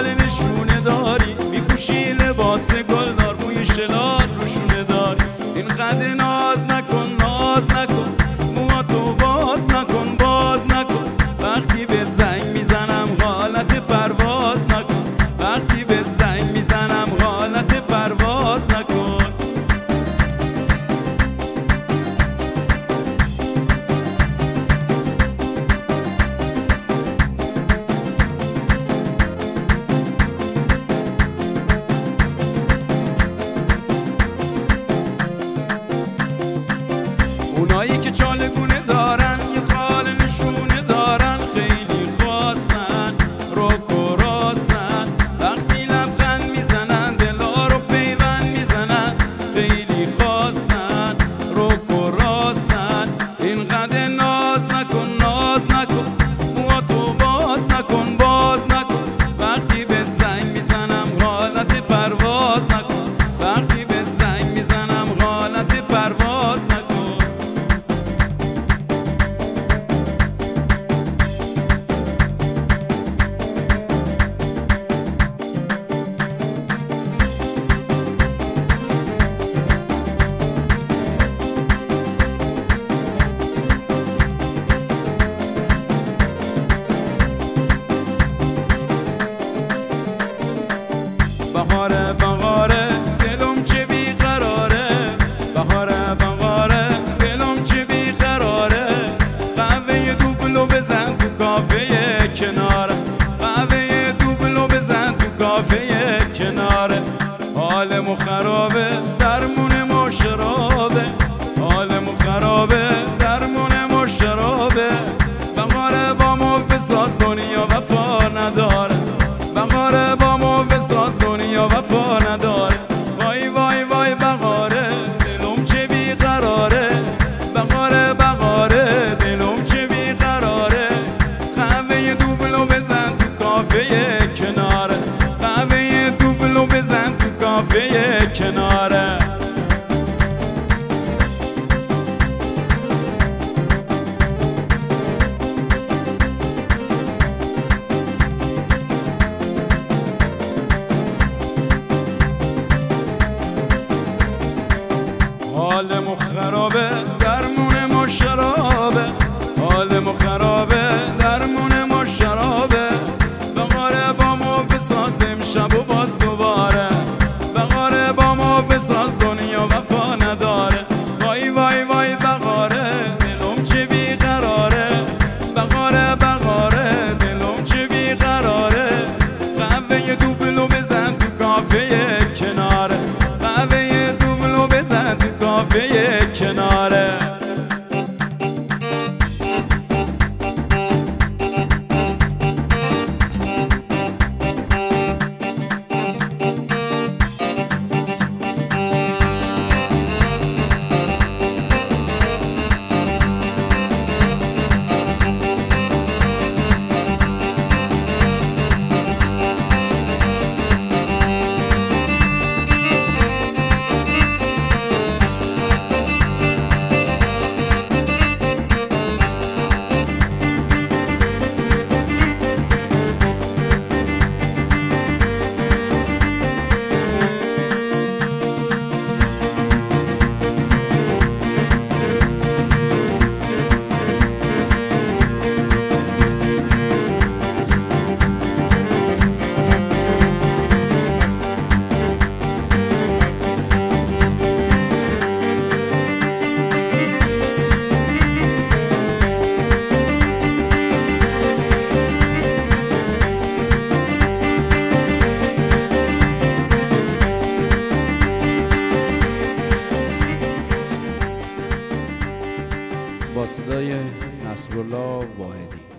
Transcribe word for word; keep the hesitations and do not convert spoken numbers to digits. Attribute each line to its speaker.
Speaker 1: نشونه داری، میپوشی لباس گلدار، موی شلال روشونه داری. اینقدر ناز نکن ناز نکن، موهاتو باز نکن باز نکن. وقتی بهت زنگ میزنم حالت پرواز نکن، وقتی بهت زنگ میزنم حالت پرواز نکن. اونایی که چالگونه دارن، یه خال نشونه دارن، خیلی خواستن رک و راستن. وقتی لبخند میزنن دلا رو پیوند میزنن، خیلی خواستن رک و راستن. اینقدر ناز نکن ناز نکن، موهاتو باز نکن باز نکن. وقتی بهت زنگ میزنم حالت پرواز نکن، وقتی بهت زنگ میزنم حالت پرواز نکن. بهاره بهاره دلم چه بیقراره، بهاره بهاره دلم چه بیقراره. قهوه دوبلو بزن تو کافه کناره، قهوه دوبلو بزن تو کافه کناره. حالمو خرابه درمون مشرابه، حالمو خرابه درمون مشرابه. بهاره بامو بساز دنیا وفا نداره، بهاره بامو بساز دنیا وفا نداره. وای وای وای بهاره دلم چه بیقراره، بهاره بهاره دلم چه بیقراره. قهوه دوبلو بزن تو کافه کناره، قهوه دوبلو بزن تو کافه کناره. حالمو خرابه درمون مشرابه، حالمو خرابه درمون مشرابه. بهاره بامو بساز امشب و باز دوباره، بهاره بامو بساز دنیا وفا نداره. وای وای وای بهاره دلم چه بیقراره، بهاره بهاره دلم چه بیقراره. قهوه دوبلو بزن تو کافه کناره، قهوه دوبلو بزن تو کافه کناره. با صدای نصرالله واحدی.